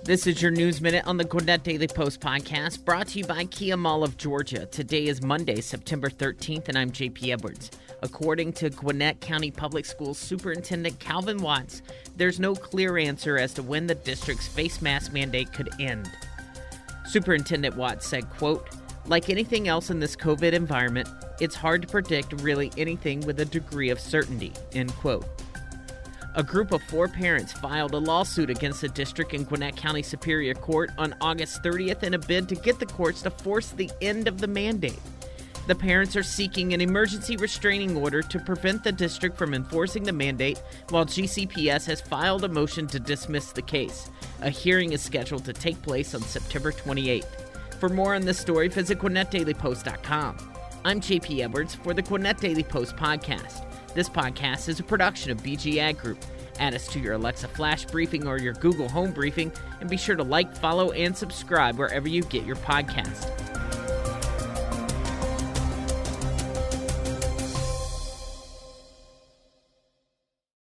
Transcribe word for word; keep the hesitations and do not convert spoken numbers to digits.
This is your News Minute on the Gwinnett Daily Post podcast, brought to you by Kia Mall of Georgia. Today is Monday, September thirteenth, and I'm J P Edwards. According to Gwinnett County Public Schools Superintendent Calvin Watts, there's no clear answer as to when the district's face mask mandate could end. Superintendent Watts said, quote, "Like anything else in this COVID environment, it's hard to predict really anything with a degree of certainty," end quote. A group of four parents filed a lawsuit against the district in Gwinnett County Superior Court on August thirtieth in a bid to get the courts to force the end of the mandate. The parents are seeking an emergency restraining order to prevent the district from enforcing the mandate, while G C P S has filed a motion to dismiss the case. A hearing is scheduled to take place on September twenty-eighth. For more on this story, visit Gwinnett Daily Post dot com. I'm J P Edwards for the Gwinnett Daily Post podcast. This podcast is a production of B G Ag Group. Add us to your Alexa Flash Briefing or your Google Home Briefing, and be sure to like, follow, and subscribe wherever you get your podcast.